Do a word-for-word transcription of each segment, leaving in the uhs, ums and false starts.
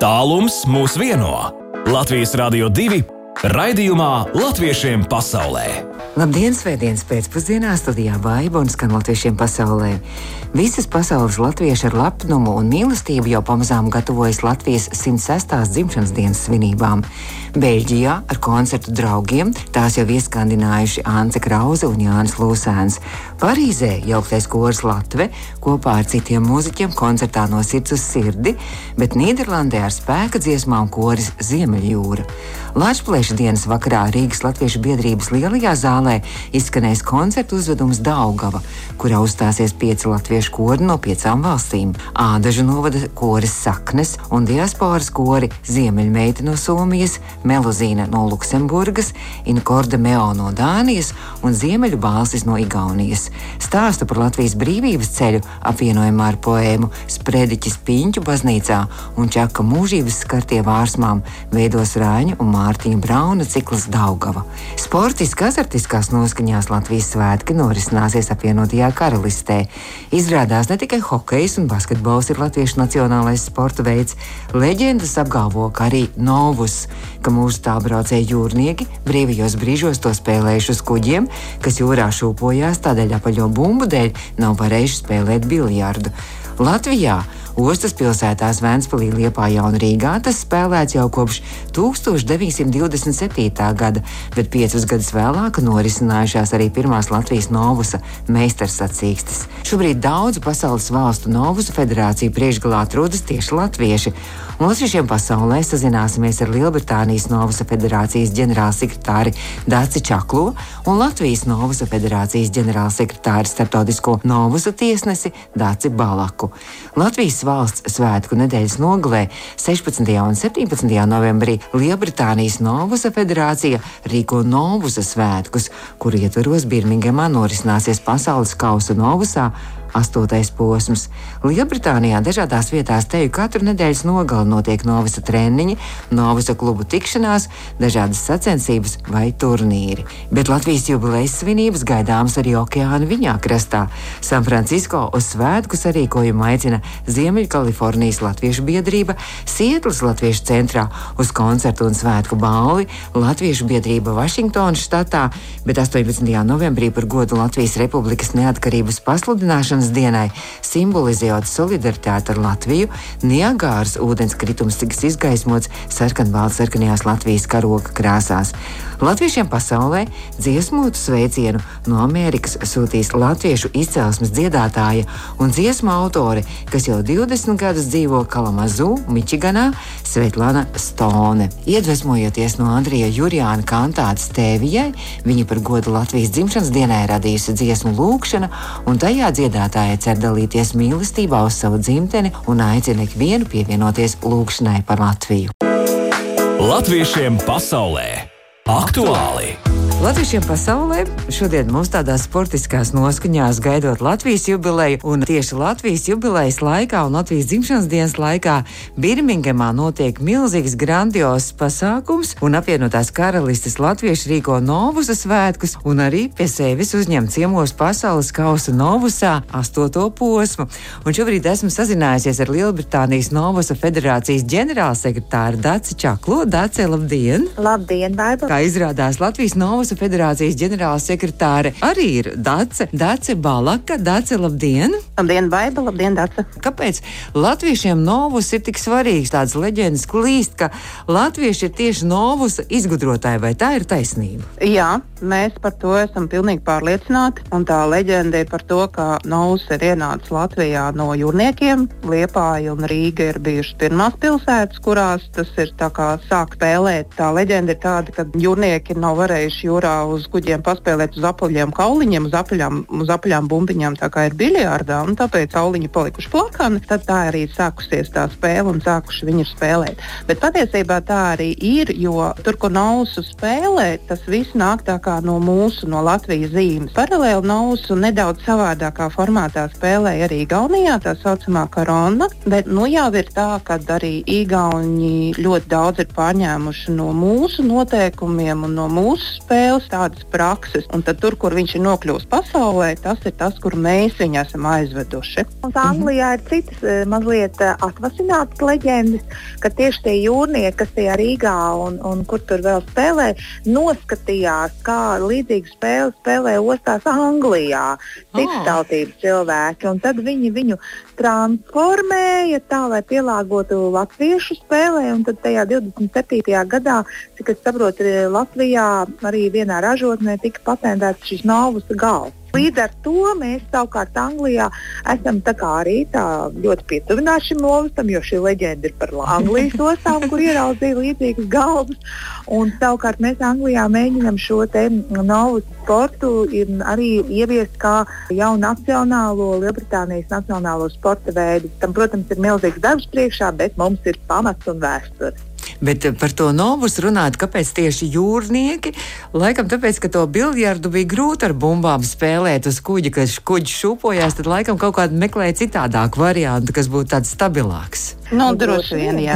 Tālums mūs vieno. Latvijas Radio divi raidījumā Latviešiem pasaulē. Labdien, svētdienas pēcpusdienā studijā Baiba un skan Latviešiem pasaulē. Visas pasaules latvieši ar lepnumu un mīlestību jau pamazām gatavojas Latvijas simt sestās dzimšanas dienas svinībām. Beļģijā ar koncertu draugiem tās jau ieskandinājuši Ance Krauze un Jānis Lūsēns. Parīzē jauktais koris Latve kopā ar citiem mūziķiem koncertā no sirds uz sirdi, bet Nīderlandē ar spēka dziesmām koris Ziemeļjūra. Latviešu dienas vakarā Rīgas Latviešu biedrības lielajā zālē izskanēs koncertu uzvedums Daugava, kurā uzstāsies pieci latviešu kori no piecām valstīm. Ādažu novada koris Saknes un diasporas kori Ziemeļmeita no Somijas, Meluzīna no Luksemburgas, Inkorda Meo no Dānijas un Ziemeļu balsis no Igaunijas. Stāstu par Latvijas brīvības ceļu apvienojumā ar poēmu Sprediķis Piņķu baznīcā un Čaka mūžības skartie vārsmām veidos Rāņu un Mārtiņa Brauna cikls Daugava. Sportiski azartiskās noskaņās Latvijas svētki norisināsies apvienotajā karalistē. Izrādās ne tikai hokejs un basketbols ir latviešu nacionālais sporta veids. Leģendas apgalvo, ka arī novus, ka mūsu tālbraucēji jūrnieki brīvajos brīžos to spēlējuši uz kuģiem, kas jūrā šūpojās, tādēļ apaļo bumbu dēļ nav varējuši spēlēt biljardu. Latvijā ostas pilsētās Ventspilī, Liepājā un Rīgā tas spēlēts jau kopš tūkstoš deviņsimt divdesmit septītā gada, bet piecus gadus vēlāk norisinājušās arī pirmās Latvijas novusa meistarsacīkstes. Šobrīd daudzu pasaules valstu novusa federāciju priekšgalā atrodas tieši latvieši. Un Latviešiem pasaulē sazināsimies ar Lielbritānijas novusa federācijas ģenerālsekretāri Daci Čaklo un Latvijas novusa federācijas ģenerālsekretāri starptautisko novusa tiesnesi Daci Balaku. Latvijas valsts svētku nedēļas nogalē sešpadsmitajā un septiņpadsmitajā novembrī Lielbritānijas novusa federācija rīko novusa svētkus, kuru ietvaros Birmingemā norisināsies pasaules kausa novusā astotais posms. Lielbritānijā dažādās vietās teju katru nedēļas nogali notiek novusa treniņi, novusa klubu tikšanās, dažādas sacensības vai turnīri. Bet Latvijas jubilejas svinības gaidāmas arī okeāna viņā krastā. San Francisko uz svētku sarīkojumu aicina Ziemeļkalifornijas Latviešu biedrība, Sietlas Latviešu centrā uz koncertu un svētku balli, Latviešu biedrība Vašingtonas štatā, bet astoņpadsmitajā novembrī par godu Latvijas Republikas neatkarības pasludināšanas dienai, simbolizējot solidaritāti ar Latviju, Niagāras ūdenskritums tiks izgaismots sarkanbalti sarkanajās Latvijas karoga krāsās. Latviešiem pasaulē dziesmotu sveicienu no Amerikas sūtīs latviešu izcelsmes dziedātāja un dziesmu autore, kas jau divdesmit gadus dzīvo Kalamazū, Mičiganā, Svetlana Stone. Iedvesmojoties no Andrija Jurjāna kantātes Tēvijai, viņa par godu Latvijas dzimšanas dienai radījusi dziesmu Lūkšana, un tajā dziedātāja cer dalīties mīlestībā uz savu dzimteni un aicina ikvienu pievienoties lūkšanai par Latviju. Latviešiem pasaulē aktuāli! Latviešiem pasaulē šodien mums tādās sportiskās noskaņās gaidot Latvijas jubileju, un tieši Latvijas jubilejas laikā un Latvijas dzimšanas dienas laikā Birmingemā notiek milzīgs grandios pasākums, un apvienotās karalistes latvieši rīko novusa svētkus un arī pie sevis uzņem ciemos pasaules kausa novusā astoto posmu. Un šobrīd esmu sazinājusies ar Lielbritānijas novusa federācijas ģenerālsekretāru Daci Čaklo. Dace, labdien! Labdien, Baiba! Kā izrādās, Latvijas novusa federācijas ģenerālsekretāre arī ir Dace, Dace Balaka. Dace, labdien! Labdien, Baiba! Labdien, Dace! Kāpēc latviešiem novus ir tik svarīgs? Tāds leģendas klīst, ka latvieši ir tieši novusa izgudrotāji, vai tā ir taisnība? Jā, mēs par to esam pilnīgi pārliecināti, un tā leģenda ir par to, ka novus ir ienācis Latvijā no jūrniekiem. Liepāja un Rīga ir bijušas pirmās pilsētas, kurās tas ir tā kā sāk spēlēt. Tā leģenda ir tāda, ka jūrnieki nav varējuši jūrā uz kuģiem paspēlēt uz apaļiem kauliņiem, uz apaļām, uz apaļām bumbiņām, tā kā ir biljārdā, un tāpēc kauliņi palikuši plakani, tad tā arī ir sākusies tā spēle un sākuši viņi ir spēlēt. Bet patiesībā tā arī ir, jo tur, kur nausu spēlē, tas viss nāk tā kā kā no mūsu, no Latvijas zīmes. Paralēli Novusu nedaudz savādākā formātā spēlēja arī Igaunijā, tā saucamā Korona, bet nu jau ir tā, ka arī Igauni ļoti daudz ir pārņēmuši no mūsu noteikumiem un no mūsu spēles tādas prakses. Un tad tur, kur viņš ir nokļūst pasaulē, tas ir tas, kur mēs viņu esam aizveduši. Mums Anglijā ir citas mazliet atvasinātas leģendas, ka tieši tie jūrnieki, kas tajā Rīgā un, un kur tur vēl spēlē, noskatījās, kā līdzīgu spēli spēlē ostās Anglijā, citas tautības cilvēki, un tad viņi viņu transformēja tā, lai pielāgotu latviešu spēlē, un tad tajā divdesmit septītajā gadā, cik es saprotu, Latvijā arī vienā ražotnē tika patentēts šis Novusa galds. Līdz ar to mēs savukārt Anglijā esam tā kā arī tā ļoti pietuvināti šim Novusam, jo šī leģenda ir par Anglijas ostām, kur ieraudzīja līdzīgas galvas. Un savukārt mēs Anglijā mēģinam šo te Novus sportu arī ieviest kā jau nacionālo, Lielbritānijas nacionālo sporta veidu. Tam, protams, ir milzīgs darbs priekšā, bet mums ir pamats un vēsture. Bet par to Novus runāt, kāpēc tieši jūrnieki? Laikam tāpēc, ka to biljardu bija grūti ar bumbām spēlēt uz kuģi, kad kuģis šūpojās, tad laikam kaut kādu meklēja citādāku variantu, kas būtu tāds stabilāks. Nu, droši vien, jā.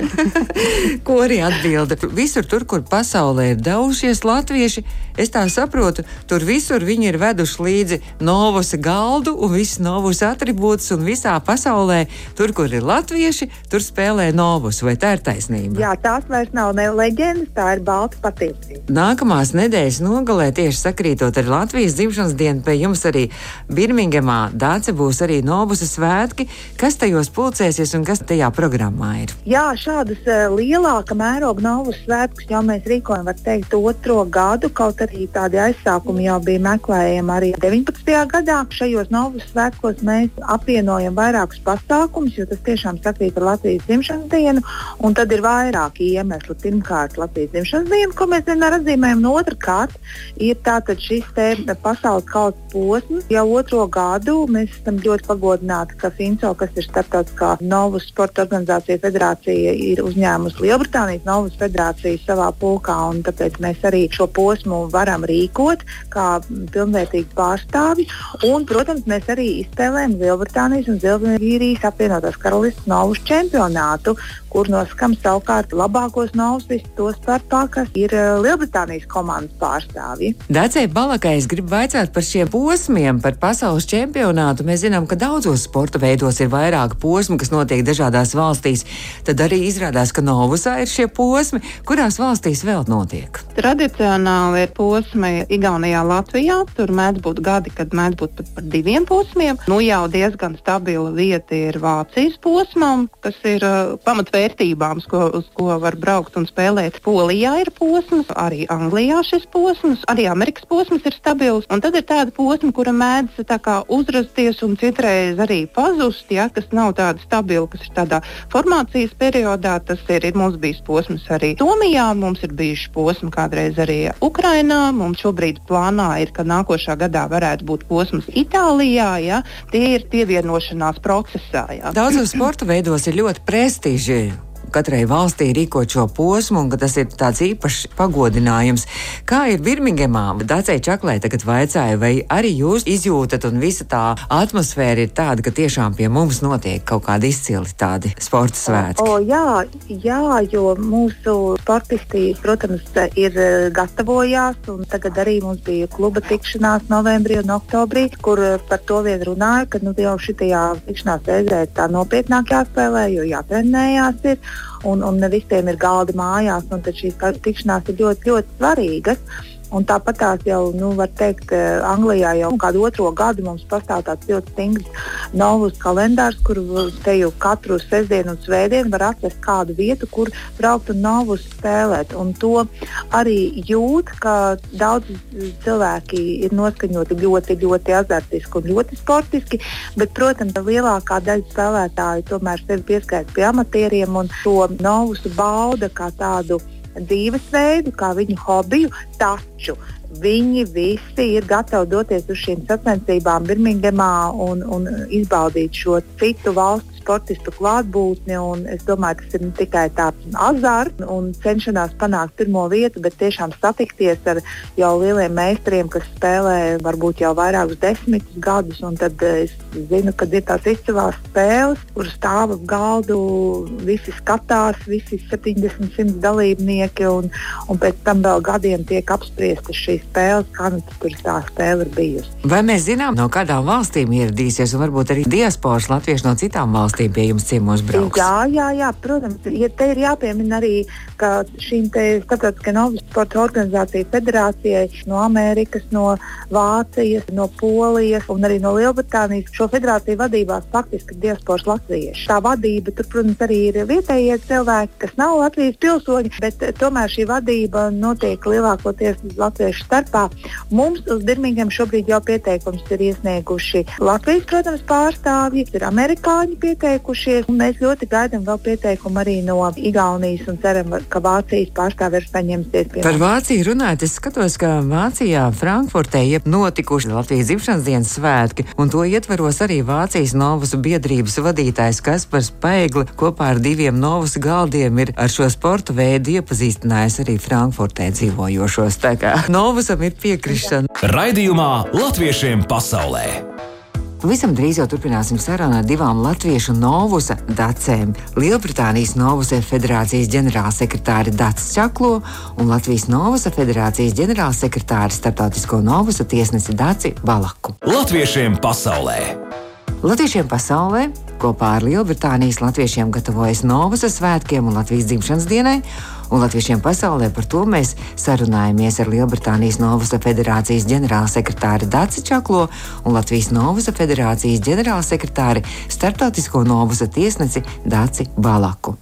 Ko arī atbilda? Visur tur, kur pasaulē ir devušies latvieši, es tā saprotu, tur visur viņi ir veduši līdzi Novusa galdu un visus Novusa atribūtus, un visā pasaulē, tur, kur ir latvieši, tur spēlē Novus. Vai tā ir taisnība? Jā, tās vairs nav ne leģendas, tā ir balta patiesība. Nākamās nedēļas nogalē, tieši sakrītot ar Latvijas dzimšanas dienu, pie jums arī Birmingemā, Dāce, būs arī Novusa svētki. Kas tajos pulcēsies un kas tajā programmā ir? Jā, šādas uh, lielāka mēroga Novusa svētkus jau mēs rīkojam, var teikt, otro gadu, kaut arī tādi aizsākumi jau bija meklējami arī deviņpadsmitajā gadā. Šajos Novusa svētkos mēs apvienojam vairākus pasākumus, jo tas tiešām sakrīt ar Latvijas dzimšanas dienu, un tad ir vairāki iemesli. Pirmkārt, Latvijas dzimšanas diena, ko mēs vienmēr atzīmējam, un otrkārt ir tātad šis te pasaules kausa posms. Jau otro gadu mēs esam ļoti pagodināti, ka FINSO, kas ir starptautiskā Novus sporta organizācija federācija, ir uzņēmusi Lielbritānijas Novus federāciju savā pulkā, un tāpēc mēs arī šo posmu varam rīkot kā pilnvērtīgi pārstāvi. Un, protams, mēs arī izspēlējam Lielbritānijas un Ziemeļīrijas apvienotās karalistes Novus čempionātu, kur nosakam savukārt labākos Novusistus, to starpā, kas ir Lielbritānijas komandas pārstāvji. Dacei Balakai, es gribu vaicāt par šiem posmiem, par pasaules čempionātu. Mēs zinām, ka daudzos sporta veidos ir vairāki posmi, kas notiek dažādās valstīs. Tad arī izrādās, ka Novusā ir šie posmi. Kurās valstīs vēl notiek? Tradicionāli ir posmi Igaunijā, Latvijā. Tur mēdz būt gadi, kad mēdz būt pat par diviem posmiem. Nu jau diezgan stabila vieta ir Vācijas posmam, kas ir uh, pamatvērtībām, ko, uz ko var braukt un spēlēt. Polijā ir posms, arī Anglijā šis posms, arī Amerikas posms ir stabils. Un tad ir tāda posma, kura mēdz tā kā uzrasties un citreiz arī pazust, ja, kas nav tāda stabila, kas ir tādā formācijas periodā. Tas ir, ir mums bijis posms arī Somijā, mums ir bijuši posmi kādreiz arī Ukrainā. Mums šobrīd plānā ir, ka nākošā gadā varētu būt posms Itālijā. Ja. Tie ir pievienošanās procesā. Ja. Daudzos sporta veidos ir ļoti prestiži katrai valstī rīkot šo posmu, un ka tas ir tāds īpašs pagodinājums. Kā ir Birmingemā? Dacei Čaklai tagad vaicāja, vai arī jūs izjūtat un visa tā atmosfēra ir tāda, ka tiešām pie mums notiek kaut kādi izcili tādi sporta svētki? O, jā, jā, jo mūsu sportisti, protams, ir gatavojās, un tagad arī mums bija kluba tikšanās novembrī un oktobrī, kur par to vien runāja, ka nu, jau šitajā tikšanās reizē tā nopietnāk jāspēlē, jo jātrenējās ir. Un, un ne visiem ir galdi mājās, un tad šīs tikšanās ir ļoti, ļoti svarīgas. Un tāpat tās jau, nu, var teikt, Anglijā jau kādu otro gadu mums pastāv tāds ļoti stingrs Novus kalendārs, kur te jau katru sestdienu un svētdienu var atrast kādu vietu, kur braukt un Novus spēlēt. Un to arī jūt, ka daudz cilvēki ir noskaņoti ļoti, ļoti azartiski un ļoti sportiski, bet, protams, lielākā daļa spēlētāju tomēr sevi pieskaita pie amatieriem un to Novusu bauda kā tādu dzīvesveidu, kā viņu hobiju, taču viņi visi ir gatavi doties uz šīm sacensībām Birmingemā un, un izbaudīt šo citu valstu sportistu klātbūtni, un es domāju, tas ir ne tikai tāds azarts un cenšanās panākt pirmo vietu, bet tiešām satikties ar jau lieliem meistariem, kas spēlē varbūt jau vairākus desmitus gadus, un tad es zinu, ka ir tās izcilās spēles, kur stāv ap galdu, visi skatās, visi septiņdesmit simts dalībnieki, un, un pēc tam vēl gadiem tiek apspriestas šīs spēles, kā nu tur tā spēle ir bijusi. Vai mēs zinām, no kādām valstīm ieradīsies, un varbūt arī diasporas latvieši no citām valstīm pie jums ciemos brauks? Jā, jā, jā, protams. Ja te ir jāpiemina arī, ka šīm te starptautiskajai novas sporta organizāciju federācijai no Amerikas, no Vācijas, no Polijas un arī no Lielbritānijas šo federāciju vadībās faktiski diasporas latvieši. Tā vadība, tur, protams, arī ir vietējie cilvēki, kas nav Latvijas pilsoņi, bet tomēr šī vadība notiek lielākoties latviešu starpā. Mums uz Birmingham šobrīd jau pieteikums ir iesnieguši Latvijas, protams, pārstāvji, ir amerikāņi pieteikušies, un mēs ļoti gaidām vēl pieteikumu arī no Igaunijas un ceram, ka Vācijas pārstāvji ir saņemsies pie. Par Vāciju runājot, es skatos, ka Vācijā, Frankfurtē ir notikuši Latvijas dzimšanas dienas svētki, un to ietveros arī Vācijas novasu biedrības vadītājs Kaspars Paegli kopā ar diviem novasu galdiem ir ar šo sporta veidu iepazīstinājis arī Frankfurtē dzīvojošos. Tā kā novasam ir piekrišana. Raidījumā Latviešiem pasaulē. Visam drīz jau turpināsim sarunu ar divām latviešu novusa dacēm. Lielbritānijas novusa federācijas ģenerālsekretāri Dacis Čaklo un Latvijas novusa federācijas ģenerālsekretāri starptautisko novusa tiesnesi Daci Balaku. Latviešiem pasaulē. Latviešiem pasaulē kopā ar Lielbritānijas latviešiem gatavojas novusa svētkiem un Latvijas dzimšanas dienai, un Latviešiem pasaulē par to mēs sarunājamies ar Lielbritānijas novusa federācijas ģenerālsekretāri Daci Čaklo un Latvijas novusa federācijas ģenerālsekretāri starptautisko novusa tiesnesi Daci Balaku.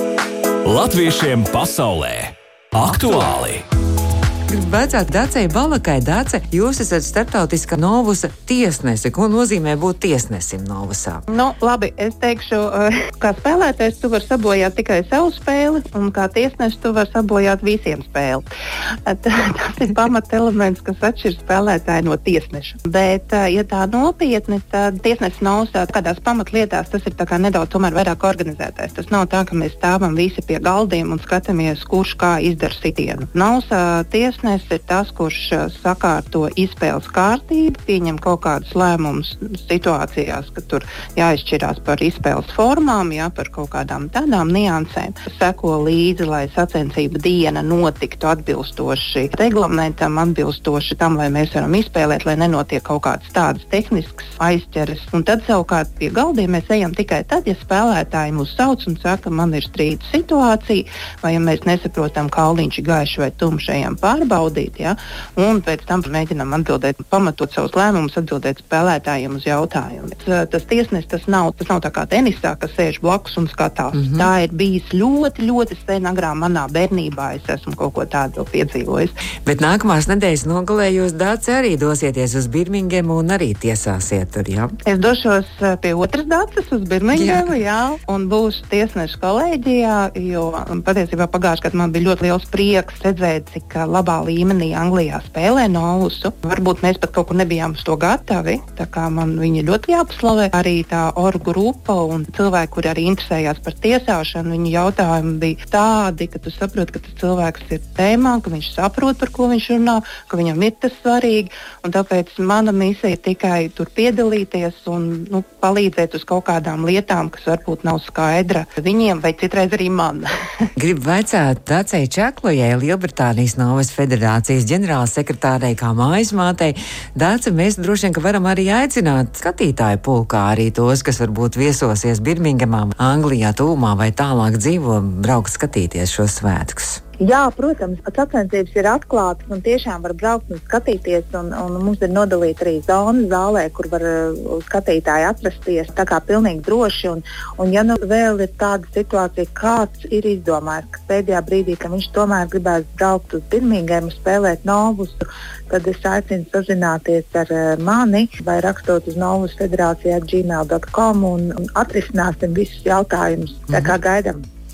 Latviešiem pasaulē. Aktuāli! Gribu vaicāt Dacei Balakai. Dace, jūs esat starptautiskā novusa tiesnese. Ko nozīmē būt tiesnesim novusā? Nu, labi, es teikšu, kā spēlētājs tu vari sabojāt tikai savu spēli, un kā tiesnesis tu vari sabojāt visiem spēli. Tas ir pamata elements, kas atšķir spēlētāju no tiesneša. Bet, ja tā nopietni, tad tiesnesis novusā kādās pamatlietās tas ir tā kā nedaudz tomēr vairāk organizētais. Tas nav tā, ka mēs stāvam visi pie galdiem un skatāmies, kurš kā izdara sitienu. Novusā ties Tiesnesis ir tas, kurš sakārto izspēles kārtību, pieņem kaut kādus lēmumus situācijās, kad tur jāizšķirās par izspēles formām, jā, par kaut kādām tādām niansēm. Seko līdzi, lai sacensība diena notiktu atbilstoši reglamentam, atbilstoši tam, lai mēs varam izspēlēt, lai nenotiek kaut kādas tādas tehniskas aizķeres. Un tad savukārt pie galdiem mēs ejam tikai tad, ja spēlētāji mūs sauc un saka, man ir strīdus situācija, vai ja mēs nesaprotam, kā kauliņš ir gaišs vai tumšs, ejam pār baudīt, ja? Un pēc tam mēģinām atbildēt, pamatot savus lēmumus, atbildēt spēlētājiem uz jautājumu. Tas tiesnesis, tas nav, tas nav tā kā tenisā, kas sēž blakus un skatās. Mm-hmm. Tā ir bijis ļoti, ļoti sen agrā manā bērnībā. Es esmu kaut ko tādu piedzīvojis. Bet nākamās nedēļas nogalē jūs, Dace, arī dosieties uz Birminghamu un arī tiesāsiet tur, jā? Es došos pie otras Daces uz Birminghamu, jā. jā, un būšu tiesnešu kolēģijā, jo patiesībā pagājušajā gadā man bija ļoti liels prieks redzēt, cik labā līmenī Anglijā spēlē novusu. Varbūt mēs pat kaut kur nebijām uz to gatavi, tā kā man viņi ļoti jāpaslavē. Arī tā orgu grupa un cilvēki, kuri arī interesējās par tiesāšanu, viņu jautājumi bija tādi, ka tu saproti, ka tas cilvēks ir tēmā, ka viņš saprot, par ko viņš runā, ka viņam ir tas svarīgi, un tāpēc mana misija ir tikai tur piedalīties un nu, palīdzēt uz kaut kādām lietām, kas varbūt nav skaidra viņiem vai citreiz arī man. Gribu vaicāt Dacei Čaklojai, Lielbritānijas novas federācijas ģenerālsekretārei kā mājasmātei. Dace, mēs droši vien, ka varam arī aicināt skatītāju pulkā arī tos, kas varbūt viesosies Birminghamā, Anglijā, tūmā vai tālāk dzīvo, braukt skatīties šos svētkus. Jā, protams, sacensības ir atklātas un tiešām var braukt un skatīties. Un, un mums ir nodalīta arī zona zālē, kur var uh, skatītāji atrasties. Tā kā pilnīgi droši. Un, un ja nu vēl ir tāda situācija, kāds ir izdomājis, ka pēdējā brīdī, ka viņš tomēr gribēs braukt uz Birminghamu, spēlēt novusu, tad es aicinu sazināties ar uh, mani vai rakstot uz novus federācijā gmail dot com un, un atrisināsim visus jautājumus. Tā kā gaidām.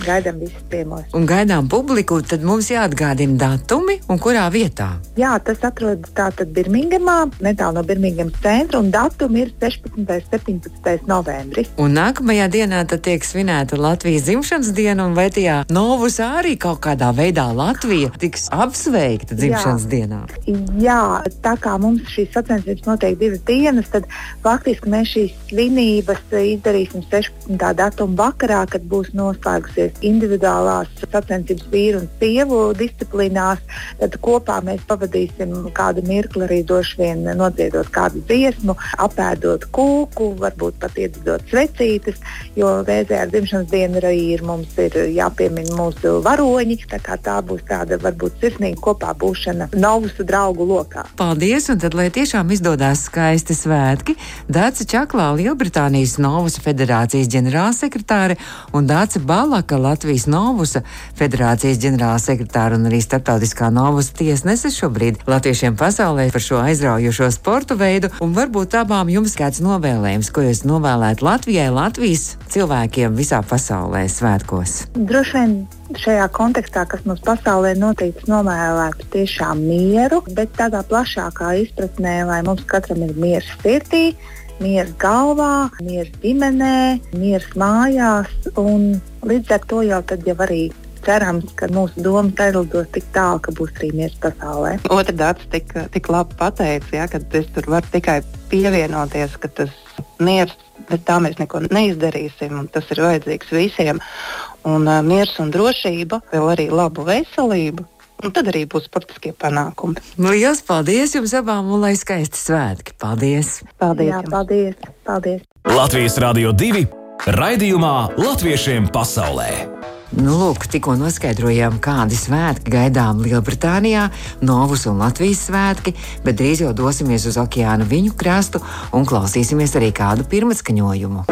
gaidām visus ciemos. Un gaidām publiku, tad mums jāatgādina datumi un kurā vietā. Jā, tas atrodas tātad Birmingemā, netālu no Birmingemas centra, un datumi ir sešpadsmitais un septiņpadsmitais novembris. Un nākamajā dienā tad tiek svinēta Latvijas dzimšanas diena, un vai tajā Novusā arī kaut kādā veidā Latvija tiks apsveikta dzimšanas Jā. dienā? Jā, tā kā mums šīs sacensības notiek divas dienas, tad faktiski mēs šīs svinības izdarīsim sešpadsmitā datuma vakarā, kad būs noslēgusies individuālās sacensības vīru un sievu disciplīnās. Tad kopā mēs pavadīsim kādu mirkli arī droši vien nodziedot kādu dziesmu, apēdot kūku, varbūt pat iededot svecītes, jo reizē ar dzimšanas dienu arī ir, mums ir jāpiemina mūsu varoņi, tā kā tā būs tāda varbūt sirsnīga kopā būšana Novusu draugu lokā. Paldies, un tad, lai tiešām izdodās skaisti svētki, Dāca Čaklā, Lielbritānijas Novusa federācijas ģenerālsekretāre, un Dāca Balaka, Latvijas Novusa federācijas ģenerālsekretāre un arī starptautiskā Novusa tiesnese šobrīd latviešiem pasaulē par šo aizraujošo sportu veidu, un varbūt abām jums kāds novēlējums, ko jūs novēlētu Latvijai, Latvijas cilvēkiem visā pasaulē svētkos? Droši vien šajā kontekstā, kas mums pasaulē notiek, novēlētu tiešām mieru, bet tādā plašākā izpratnē, lai mums katram ir miers sirdī, miers galvā, miers ģimenē, miers mājās, un līdz ar to jau tad jau arī cerams, ka mūsu domas aizlidos tik tālu, ka būs arī miers pasaulē. Otra dāts tik, tik labi pateica, ja, ka es tur varu tikai pievienoties, ka tas miers, bet tā mēs neko neizdarīsim, un tas ir vajadzīgs visiem. Un uh, miers un drošība, vēl arī labu veselību, un tad arī būs sportiskie panākumi. Lielas paldies jums abām, un lai skaisti svētki. Paldies! Paldies! Jā, jums. paldies! Paldies! Latvijas Rādio divi raidījumā Latviešiem pasaulē. Nu, lūk, tikko noskaidrojām, kādi svētki gaidām Lielbritānijā, Novus un Latvijas svētki, bet drīz jau dosimies uz okeāna viņu krastu un klausīsimies arī kādu pirmatskaņojumu.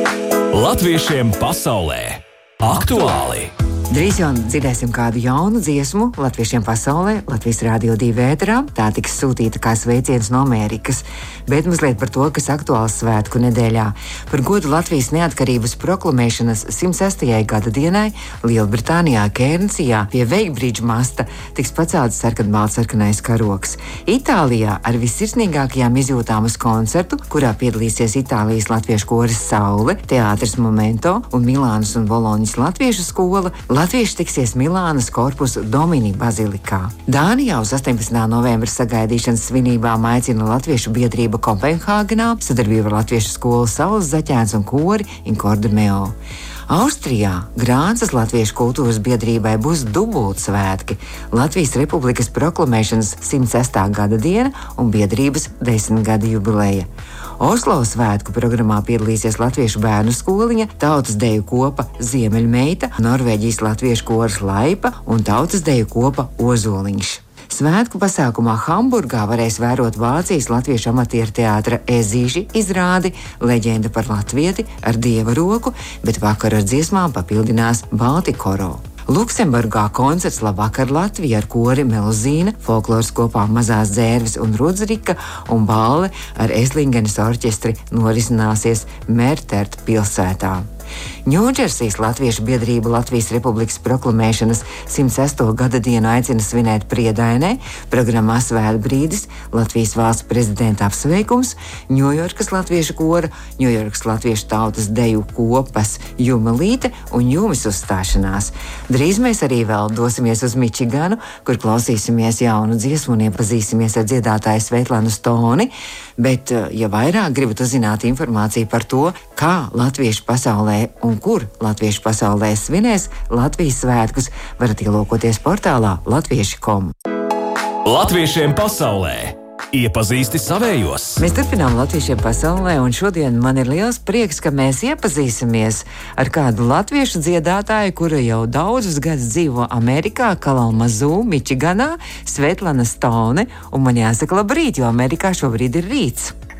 Latviešiem pasaulē aktuāli! Drīz jau dzirdēsim kādu jaunu dziesmu latviešiem pasaulē, Latvijas Rādio divi ēterā. Tā tiks sūtīta kā sveiciens no Amerikas, bet mazliet par to, kas aktuāls svētku nedēļā. Par godu Latvijas neatkarības proklamēšanas simt sestajai gada dienai Lielbritānijā Kērnsijā pie Veigbridža masta tiks pacelts sarkanbalts sarkanais karogs. Itālijā ar vissirsnīgākajām izjūtām uz koncertu, kurā piedalīsies Itālijas latviešu koris Saule, teātris Momento un Milānas un Boloņas latviešu skola. Latvieši tiksies Milānas Corpus Domini bazilikā. Dānijā uz astoņpadsmitā novembra sagaidīšanas svinībām aicina Latviešu biedrība Kopenhāgenā, sadarbība ar Latviešu skolu Saules zaķēns un kori Incorde Meo. Austrijā Grāncas Latviešu kultūras biedrībai būs dubultsvētki – Latvijas Republikas proklamēšanas simt sestā gada diena un biedrības desmitgada jubileja. Oslo svētku programmā piedalīsies Latviešu bērnu skoliņa, tautas deju kopa Ziemeļmeita, Norvēģijas latviešu koris Laipa un tautas deju kopa Ozoliņš. Svētku pasākumā Hamburgā varēs vērot Vācijas latviešu amatieru teātra Ezīži izrādi Leģenda par latvieti ar dieva roku, bet vakaru ar dziesmām papildinās Baltikoro. Luksemburgā koncerts Labvakar Latvija ar kori Meluzīna, folkloras kopā Mazās dzērves un Rudzrika un balle ar Eslingenes orķestri norisināsies Mertert pilsētā. Ņūdžersijas latviešu biedrība Latvijas Republikas proklamēšanas simt sesto gada dienu aicina svinēt Priedainē, programmā Svētbrīdis, Latvijas valsts prezidenta apsveikums, Ņujorkas latviešu kora, Ņujorkas latviešu tautas deju kopas Jumelīte un Jumis uzstāšanās. Drīz mēs arī vēl dosimies uz Mičiganu, kur klausīsimies jaunu dziesmu un iepazīsimies ar dziedātāju Svetlanu Stoni, bet, ja vairāk gribat uzzināt informāciju par to, kā latviešu pasaulē un kur latviešu pasaulē svinēs Latvijas svētkus, varat ielūkoties portālā latvieši punktu com. Latviešiem pasaulē iepazīsti savējos. Mēs turpinām Latviešiem pasaulē, un šodien man ir liels prieks, ka mēs iepazīsimies ar kādu latviešu dziedātāju, kura jau daudzus gadus dzīvo Amerikā, Kalamazū, Mičiganā, Svetlana Stone, un man jāsaka labrīt, jo Amerikā šobrīd ir rīts.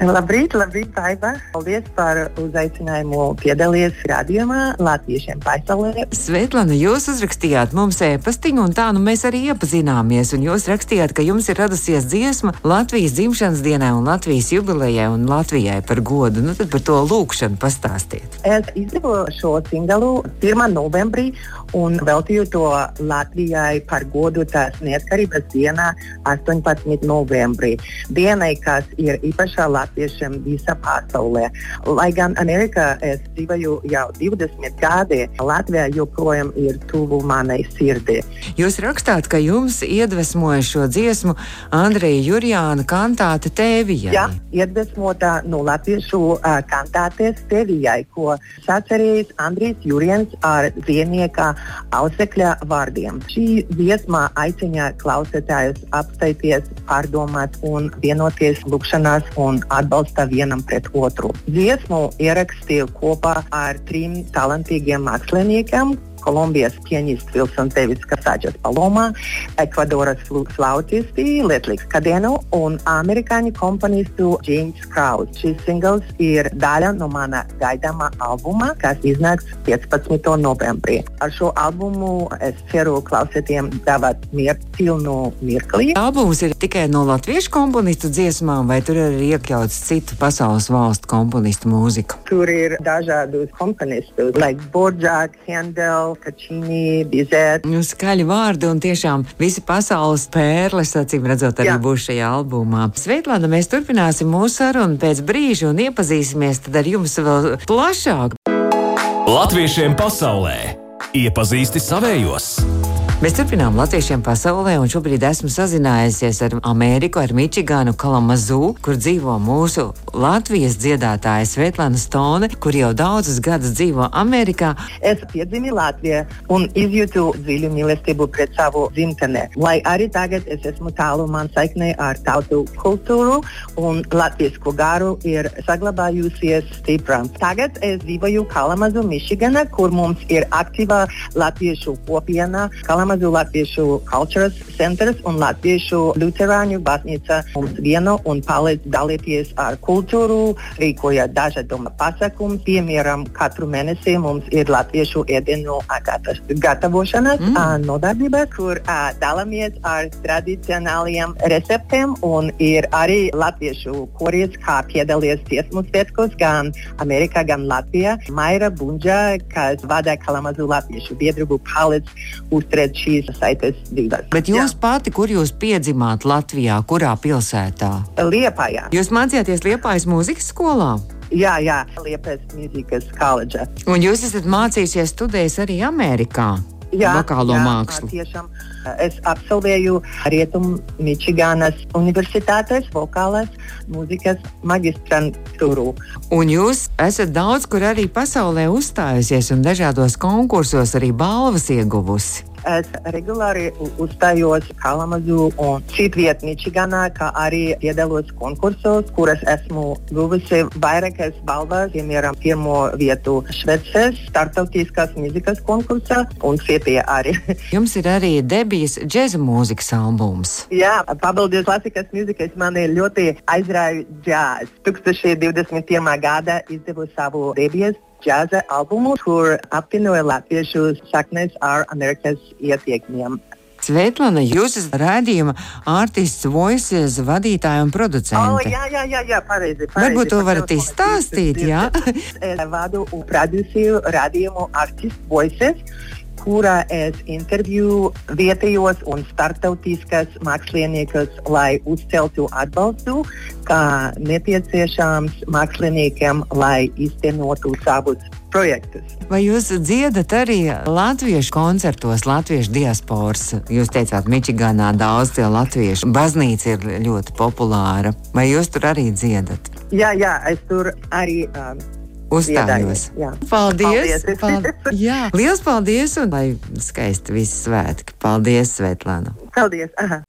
Labrīt, labrīt, Aiva. Paldies par uzaicinājumu piedalīties radījumā Latviešiem pasaulē. Svetlana, jūs uzrakstījāt mums ēpastiņu, un tā nu mēs arī iepazināmies. Un jūs rakstījāt, ka jums ir radusies dziesma Latvijas dzimšanas dienai un Latvijas jubilejai un Latvijai par godu. Nu tad par to lūkšanu pastāstiet. Es izdevu šo singalu pirmā novembrī un veltīju to Latvijai par godu tās neatkarības dienā astoņpadsmitajā novembrī. Dienai, kas ir īpašā latviešiem visā pasaulē. Lai gan Amerikā es dzīvoju jau divdesmit gadi, Latvijā joprojām ir tuvu manai sirdī. Jūs rakstāt, ka jums iedvesmoja šo dziesmu Andreja Jurjāna kantāte Tēvijai. Jā, iedvesmota no latviešu uh, kantātes Tēvijai, ko sacerējis Andrijs Jurjans ar dziednieka Ausekļa vārdiem. Šī dziesma aicina klausītājus apstāties, pārdomāt un vienoties lūkšanās un atbalsta vienam pret otru. Dziesmu ierakstīju kopā ar trim talantīgiem māksliniekiem. Kolumbijas pianists Wilsons Davids Casāģis Palomā, Ekvadoras flautisti Letlīgs Kadenu un amerikāņu komponistu James Krause. Šis singls ir daļa no mana gaidāmā albuma, kas iznāks piecpadsmitajā novembrī. Ar šo albumu es ceru klausītājiem dāvāt mierpilnu mirkli. Albums ir tikai no latviešu komponistu dziesmām, vai tur ir iekļauts citu pasaules valstu komponistu mūzika? Tur ir dažādus komponistus, like Borjak, Handel, Kačīni, Bizet. Nu, skaļi vārdi un tiešām visi pasaules pērles, acīm redzot, arī Jā. būs šajā albumā. Svetlana, mēs turpināsim mūsu sarunu pēc brīža un iepazīsimies tad ar jums vēl plašāk. Latviešiem pasaulē iepazīsti savējos. Mēs turpinām Latviešiem pasaulē, un šobrīd esmu sazinājusies ar Ameriku, ar Mičiganu Kalamazū, kur dzīvo mūsu Latvijas dziedātāja Svetlana Stone, kur jau daudzus gadus dzīvo Amerikā. Es piedzimu Latvijā un izjūtu dziļu mīlestību pret savu dzimteni. Lai arī tagad es esmu tālu, man saikne ar tautu kultūru un latviesku garu ir saglabājusies stipra. Tagad es dzīvoju Kalamazū, Mičigana, kur mums ir aktīva latviešu kopiena. Kalamazū Latviešu Cultures Centers un Latviešu Luterāņu baznīca mums vieno un palīdz dalīties ar kultūru, rīkoja dažāduma pasākumus. Piemēram, katru mēnesi mums ir latviešu ēdienu gatavošanas mm. nodarbības, kur a, dalāmies ar tradicionāliem receptiem, un ir arī latviešu koris, kā piedalījies dziesmu svētkos gan Amerikā, gan Latvijā. Maira Bunģa, kas vada Kalamazū Latviešu biedrību, palīdz uzturēt šīs saites divas. Bet jūs Jā. pati, kur jūs piedzimāt Latvijā, kurā pilsētā? Liepājā. Jūs mācījāties Liepājas mūzikas skolā? Jā, jā, Liepājas mūzikas koledžā. Un jūs esat mācījusies studējas arī Amerikā? Jā, vokālo jā, mākslu. Tiešām. Es absolvēju Rietum Mičiganas universitātes vokālās mūzikas magistrantūru. Un jūs esat daudz kur arī pasaulē uzstājusies un dažādos konkursos arī balvas ieguvusi. Es regulāri uzstājos Kalamazū un citviet Mičiganā, kā arī piedalos konkursos, kuras esmu guvusi vairākas balvas, piemēram, pirmo vietu Šveices startautiskās mūzikas konkursā un citie arī. Jums ir arī debijas džeza mūzikas albums. Jā, pabaldies klasikas mūzikas mani ļoti aizrāja džāz. divdesmit pirmā gada izdevu savu debijas džāza albumu, kur apvienoja latviešu saknes ar Amerikas ieteikumiem. Svetlana, jūs esat raidījuma Artists Voices vadītāja un producente. Oh, jā, jā, jā, jā, pareizi, pareizi. Varbūt to varat izstāstīt, jā? Es vadu un producēju raidījumu Artists Voices, kurā es interviju vietējos un startautiskas māksliniekus, lai uzceltu atbalstu, kā nepieciešams māksliniekiem, lai iztenotu savus projektus. Vai jūs dziedat arī latviešu koncertos, latviešu diasporas? Jūs teicāt, Mičiganā daudz tie latviešu. Baznīca ir ļoti populāra. Vai jūs tur arī dziedat? Jā, jā, es tur arī... Um, Uzstājos. Paldies! Paldies. Paldies. Jā. Liels paldies un lai skaisti visi svētki. Paldies, Svetlana! Paldies! Aha.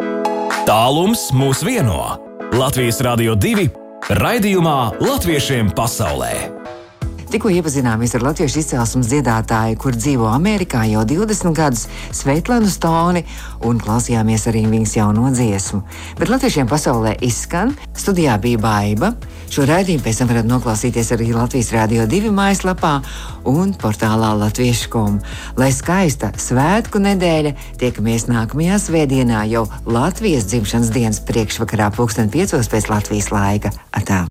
Tālums mūs vieno. Latvijas Radio divi raidījumā Latviešiem pasaulē. Tikko iepazināmies ar latviešu izcelsmes dziedātāju, kur dzīvo Amerikā jau divdesmit gadus, Sveitlanu Stoni, un klausījāmies arī viņas jauno dziesmu. Bet latviešiem pasaulē izskan, studijā bija Baiba. Šo raidījumu pēc tam varat noklausīties arī Latvijas Rādio divi mājaslapā un portālā latviešu punktu com. Lai skaista svētku nedēļa, tiekamies nākamajā svētdienā jau Latvijas dzimšanas dienas priekšvakarā pulksten piecos pēc Latvijas laika. Atā!